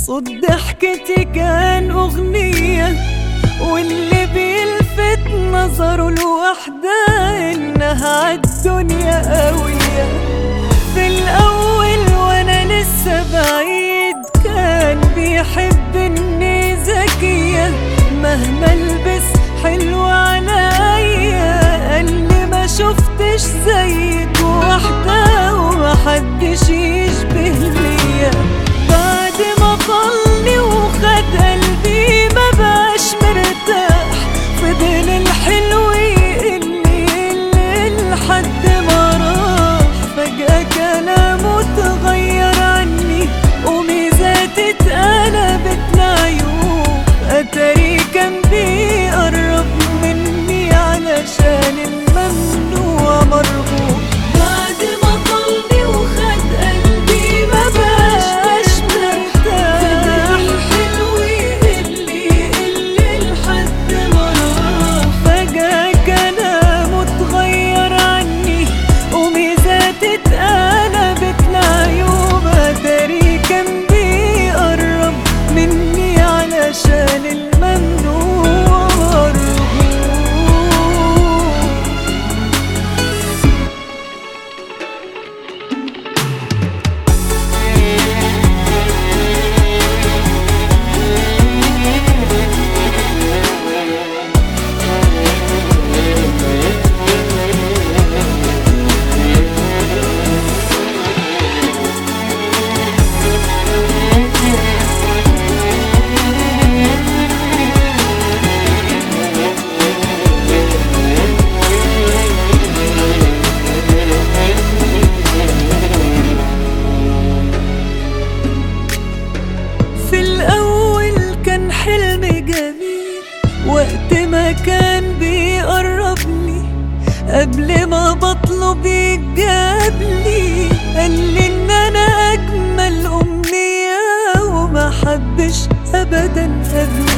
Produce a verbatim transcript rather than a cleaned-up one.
صوت ضحكتي كان أغنية، واللي بيلفت نظره لوحده إنها عالدنيا قوية. في الأول وأنا لسه بعيد كان بيحب إني ذكية، مهما البس حلو عليا قالي ما شفتش زيك واحدة ومحدش يشبه ليا. بعد ما طلني وخد قلبي ما بقاش مرتاح، فضل الحلو يقلي يقلي لحد ما راح. فجأة كلامه اتغير عني وميزاتي اتقلبت لعيوب، اتاري كان بيقرب مني علشان الممنوع مرغوب. بعد ما طلني وخد قلبي ما بقاش مرتاح، الحلو يقلي يقلي لحد ما راح. فجأة كلامه اتغير عني وميزاتي اتقلبت لعيوب، اتاري كان بيقرب مني علشان الممنوع مرغوب. حلم جميل وقت ما كان بيقربني، قبل ما بطلب يجابلي قالي ان انا اجمل امنية وما حبش ابدا قبلي.